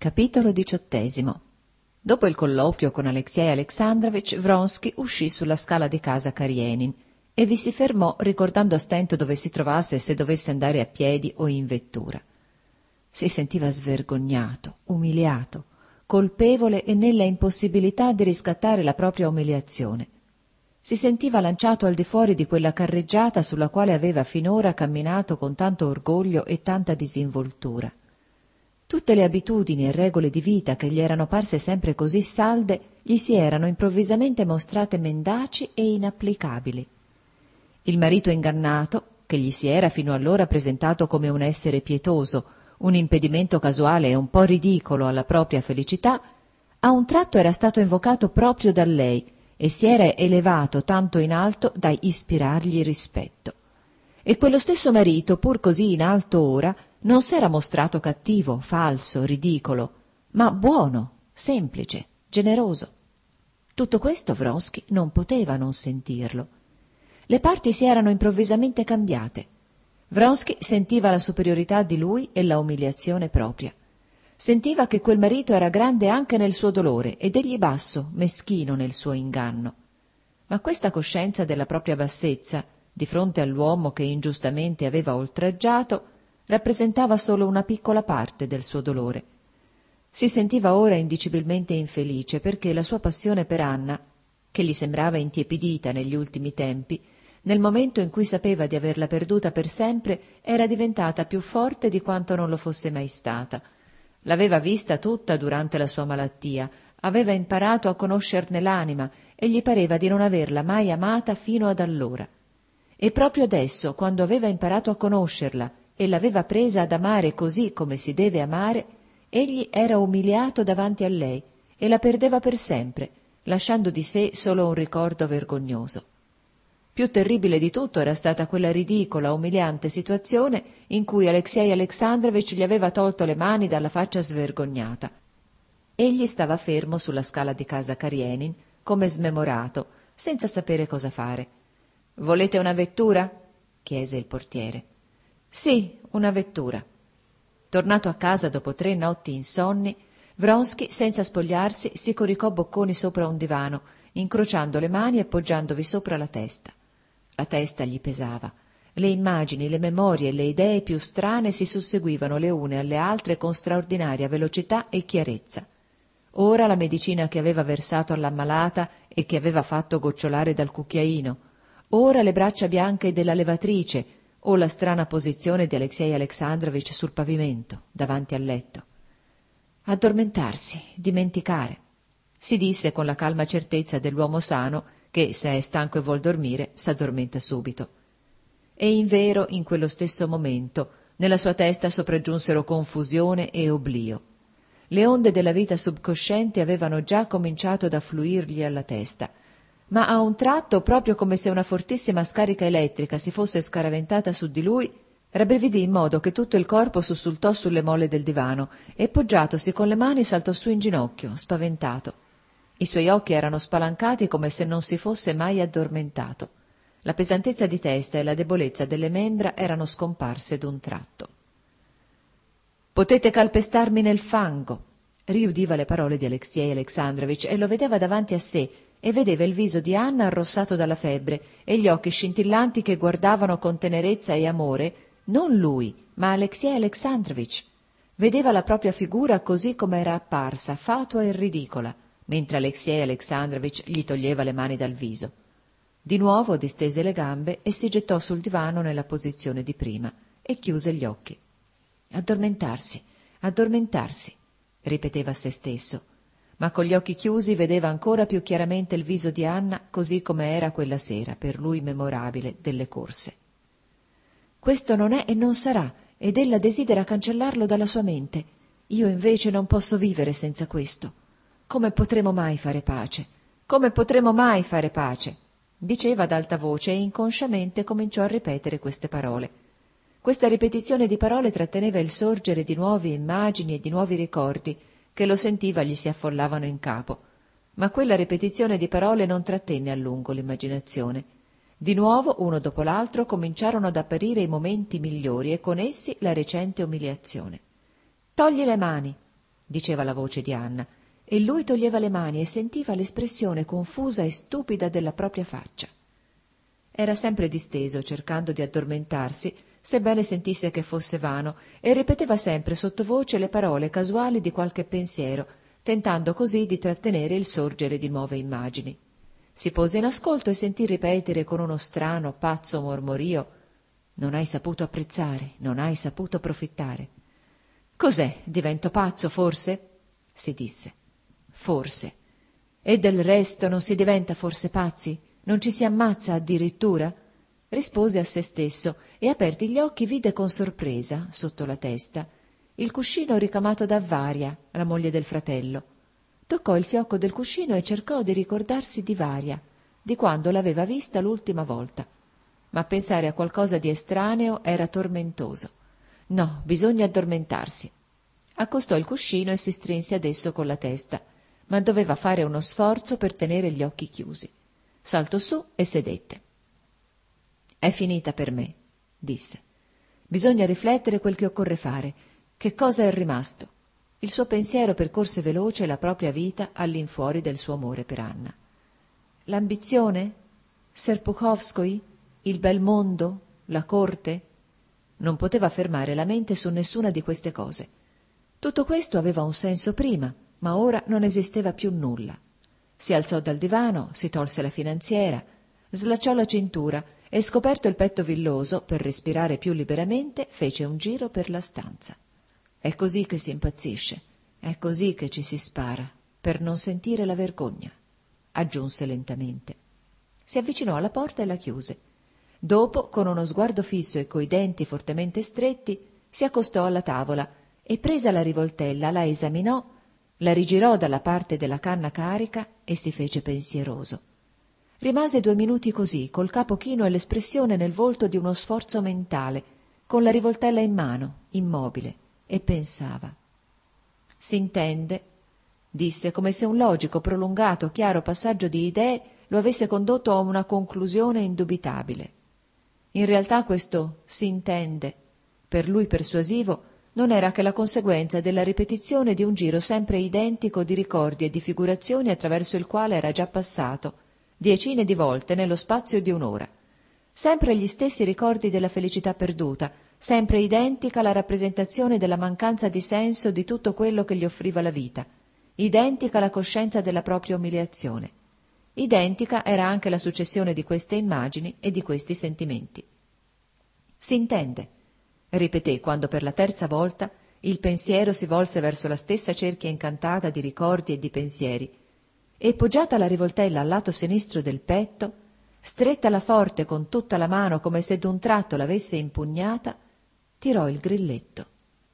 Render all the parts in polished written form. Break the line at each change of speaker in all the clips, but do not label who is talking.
Capitolo 18. Dopo il colloquio con Alexei Alexandrovich, Vronsky uscì sulla scala di casa Karienin e vi si fermò ricordando a stento dove si trovasse e se dovesse andare a piedi o in vettura. Si sentiva svergognato, umiliato, colpevole e nella impossibilità di riscattare la propria umiliazione. Si sentiva lanciato al di fuori di quella carreggiata sulla quale aveva finora camminato con tanto orgoglio e tanta disinvoltura. Tutte le abitudini e regole di vita che gli erano parse sempre così salde gli si erano improvvisamente mostrate mendaci e inapplicabili. Il marito ingannato, che gli si era fino allora presentato come un essere pietoso, un impedimento casuale e un po' ridicolo alla propria felicità, a un tratto era stato invocato proprio da lei e si era elevato tanto in alto da ispirargli rispetto. E quello stesso marito, pur così in alto ora, non s'era mostrato cattivo, falso, ridicolo, ma buono, semplice, generoso. Tutto questo Vronsky non poteva non sentirlo. Le parti si erano improvvisamente cambiate. Vronsky sentiva la superiorità di lui e la umiliazione propria. Sentiva che quel marito era grande anche nel suo dolore ed egli basso, meschino nel suo inganno. Ma questa coscienza della propria bassezza, di fronte all'uomo che ingiustamente aveva oltraggiato, rappresentava solo una piccola parte del suo dolore. Si sentiva ora indicibilmente infelice perché la sua passione per Anna, che gli sembrava intiepidita negli ultimi tempi, nel momento in cui sapeva di averla perduta per sempre, era diventata più forte di quanto non lo fosse mai stata. L'aveva vista tutta durante la sua malattia, aveva imparato a conoscerne l'anima e gli pareva di non averla mai amata fino ad allora. E proprio adesso, quando aveva imparato a conoscerla e l'aveva presa ad amare così come si deve amare, egli era umiliato davanti a lei e la perdeva per sempre, lasciando di sé solo un ricordo vergognoso. Più terribile di tutto era stata quella ridicola, umiliante situazione in cui Alexei Alexandrovich gli aveva tolto le mani dalla faccia svergognata. Egli stava fermo sulla scala di casa Karienin, come smemorato, senza sapere cosa fare. «Volete una vettura?» chiese il portiere. «Sì, una vettura». Tornato a casa dopo 3 notti insonni, Vronsky, senza spogliarsi, si coricò bocconi sopra un divano, incrociando le mani e poggiandovi sopra la testa. La testa gli pesava. Le immagini, le memorie e le idee più strane si susseguivano le une alle altre con straordinaria velocità e chiarezza. Ora la medicina che aveva versato all'ammalata e che aveva fatto gocciolare dal cucchiaino, ora le braccia bianche della levatrice o la strana posizione di Alexei Alexandrovich sul pavimento, davanti al letto. Addormentarsi, dimenticare. Si disse con la calma certezza dell'uomo sano che, se è stanco e vuol dormire, s'addormenta subito. E invero, in quello stesso momento, nella sua testa sopraggiunsero confusione e oblio. Le onde della vita subconsciente avevano già cominciato ad affluirgli alla testa, ma a un tratto, proprio come se una fortissima scarica elettrica si fosse scaraventata su di lui, rabbrividì in modo che tutto il corpo sussultò sulle molle del divano e, poggiatosi con le mani, saltò su in ginocchio, spaventato. I suoi occhi erano spalancati come se non si fosse mai addormentato. La pesantezza di testa e la debolezza delle membra erano scomparse d'un tratto. «Potete calpestarmi nel fango», riudiva le parole di Alexei Alexandrovich e lo vedeva davanti a sé e vedeva il viso di Anna arrossato dalla febbre e gli occhi scintillanti che guardavano con tenerezza e amore non lui, ma Alexei Alexandrovich. Vedeva la propria figura così come era apparsa, fatua e ridicola, mentre Alexei Alexandrovich gli toglieva le mani dal viso. Di nuovo distese le gambe e si gettò sul divano nella posizione di prima e chiuse gli occhi. «Addormentarsi, addormentarsi», ripeteva a se stesso, ma con gli occhi chiusi vedeva ancora più chiaramente il viso di Anna così come era quella sera, per lui memorabile, delle corse. «Questo non è e non sarà, ed ella desidera cancellarlo dalla sua mente. Io invece non posso vivere senza questo. Come potremo mai fare pace? Come potremo mai fare pace?» diceva ad alta voce e inconsciamente cominciò a ripetere queste parole. Questa ripetizione di parole tratteneva il sorgere di nuove immagini e di nuovi ricordi che lo sentiva gli si affollavano in capo, ma quella ripetizione di parole non trattenne a lungo l'immaginazione. Di nuovo, uno dopo l'altro, cominciarono ad apparire i momenti migliori e con essi la recente umiliazione. «Togli le mani!» diceva la voce di Anna, e lui toglieva le mani e sentiva l'espressione confusa e stupida della propria faccia. Era sempre disteso, cercando di addormentarsi, sebbene sentisse che fosse vano, e ripeteva sempre sottovoce le parole casuali di qualche pensiero, tentando così di trattenere il sorgere di nuove immagini. Si pose in ascolto e sentì ripetere con uno strano, pazzo mormorio: «Non hai saputo apprezzare, non hai saputo profittare». «Cos'è? Divento pazzo, forse?» si disse. «Forse. E del resto non si diventa forse pazzi? Non ci si ammazza addirittura?» Rispose a se stesso e, aperti gli occhi, vide con sorpresa, sotto la testa, il cuscino ricamato da Varia, la moglie del fratello. Toccò il fiocco del cuscino e cercò di ricordarsi di Varia, di quando l'aveva vista l'ultima volta. Ma pensare a qualcosa di estraneo era tormentoso. No, bisogna addormentarsi. Accostò il cuscino e si strinse ad esso con la testa, ma doveva fare uno sforzo per tenere gli occhi chiusi. Saltò su e sedette. «È finita per me», disse. «Bisogna riflettere quel che occorre fare. Che cosa è rimasto?» Il suo pensiero percorse veloce la propria vita all'infuori del suo amore per Anna. L'ambizione? Serpuchovskoi? Il bel mondo? La corte? Non poteva fermare la mente su nessuna di queste cose. Tutto questo aveva un senso prima, ma ora non esisteva più nulla. Si alzò dal divano, si tolse la finanziera, slacciò la cintura e, scoperto il petto villoso, per respirare più liberamente, fece un giro per la stanza. È così che si impazzisce, è così che ci si spara, per non sentire la vergogna, aggiunse lentamente. Si avvicinò alla porta e la chiuse. Dopo, con uno sguardo fisso e coi denti fortemente stretti, si accostò alla tavola e, presa la rivoltella, la esaminò, la rigirò dalla parte della canna carica e si fece pensieroso. Rimase 2 minuti così, col capo chino e l'espressione nel volto di uno sforzo mentale, con la rivoltella in mano, immobile, e pensava. «S'intende», disse, come se un logico, prolungato, chiaro passaggio di idee lo avesse condotto a una conclusione indubitabile. In realtà questo «s'intende», per lui persuasivo, non era che la conseguenza della ripetizione di un giro sempre identico di ricordi e di figurazioni attraverso il quale era già passato, decine di volte nello spazio di un'ora. Sempre gli stessi ricordi della felicità perduta, sempre identica la rappresentazione della mancanza di senso di tutto quello che gli offriva la vita, identica la coscienza della propria umiliazione. Identica era anche la successione di queste immagini e di questi sentimenti. «S'intende», ripeté quando per la terza volta il pensiero si volse verso la stessa cerchia incantata di ricordi e di pensieri, e poggiata la rivoltella al lato sinistro del petto, strettala forte con tutta la mano come se d'un tratto l'avesse impugnata, tirò il grilletto.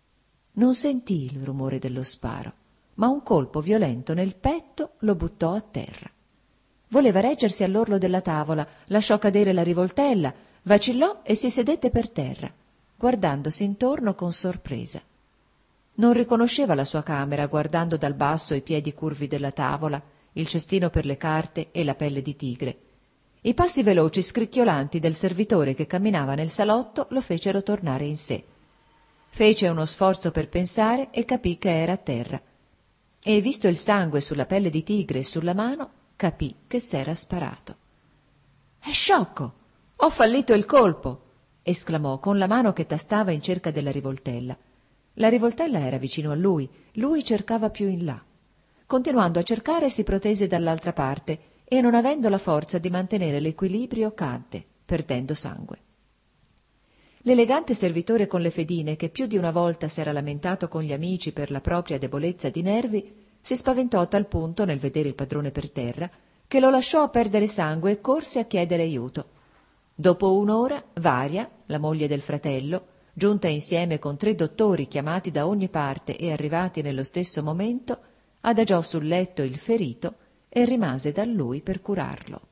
Non sentì il rumore dello sparo, ma un colpo violento nel petto lo buttò a terra. Voleva reggersi all'orlo della tavola, lasciò cadere la rivoltella, vacillò e si sedette per terra, guardandosi intorno con sorpresa. Non riconosceva la sua camera, guardando dal basso i piedi curvi della tavola, il cestino per le carte e la pelle di tigre. I passi veloci, scricchiolanti del servitore che camminava nel salotto lo fecero tornare in sé. Fece uno sforzo per pensare e capì che era a terra. E, visto il sangue sulla pelle di tigre e sulla mano, capì che s'era sparato. «È sciocco! Ho fallito il colpo!» esclamò con la mano che tastava in cerca della rivoltella. La rivoltella era vicino a lui cercava più in là. Continuando a cercare si protese dall'altra parte e, non avendo la forza di mantenere l'equilibrio, cadde, perdendo sangue. L'elegante servitore con le fedine, che più di una volta s'era lamentato con gli amici per la propria debolezza di nervi, si spaventò a tal punto nel vedere il padrone per terra che lo lasciò perdere sangue e corse a chiedere aiuto. Dopo un'ora, Varia, la moglie del fratello, giunta insieme con 3 dottori chiamati da ogni parte e arrivati nello stesso momento, adagiò sul letto il ferito e rimase da lui per curarlo.